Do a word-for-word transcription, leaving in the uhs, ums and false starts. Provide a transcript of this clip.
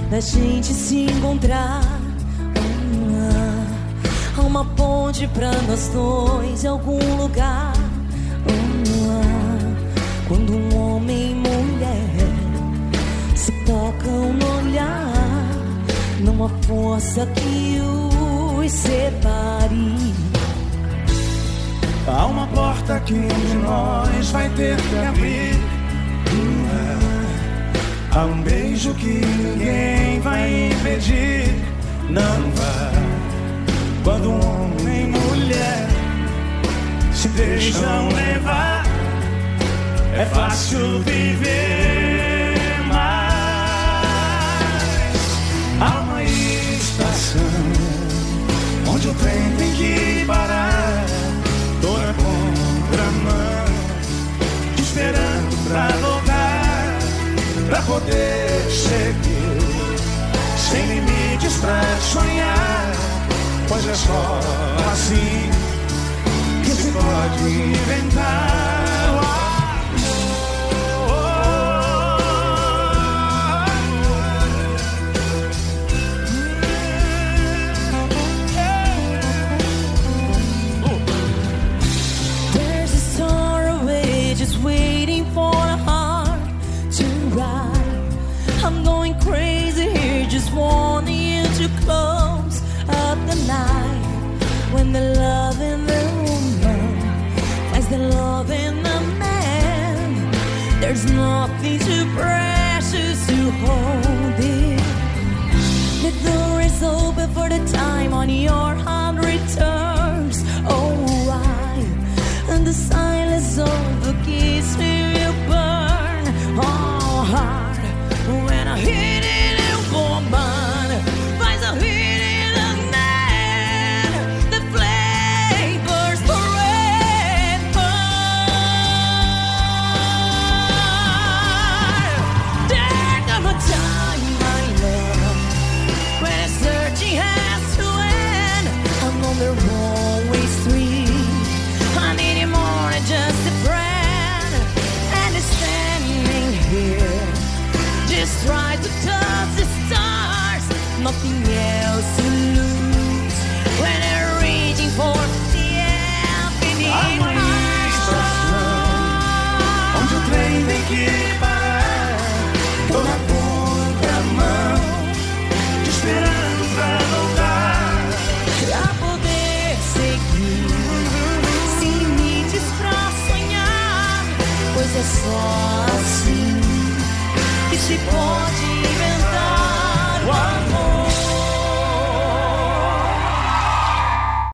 da gente se encontrar. Há uma ponte pra nós dois em algum lugar. Quando um homem e mulher se tocam no olhar, não há força que os separe. Há uma porta que um de nós vai ter que abrir. Há um beijo que ninguém vai impedir. Não vai. Quando um homem e mulher se deixam levar, é fácil viver, mas há uma estação onde o trem tem que parar. Tô na contramão, te esperando pra voltar, pra poder seguir, sem limites pra sonhar, pois é só assim que se pode inventar. Waiting for a heart to ride. I'm going crazy here, just wanting you to close up the night. When the love in the woman finds the love in the man, there's nothing too precious to hold it. The door is open for the time on your heart returns. Oh, why? And the silence of the kiss will burn. Oh, hard when I hit it, it will burn. Finds a hit in the man, the flavors forever. There come a time, my love, when searching has to end. I'm on the wrong way street. I need you more than just a friend, and it's standing here, just try to touch the stars, nothing else to lose when they're reaching for the infinite. Há uma estação onde o trem tem que parar. Tô na contramão, te esperando pra voltar, Pra poder seguir, sem limites pra sonhar, pois é só assim que se pode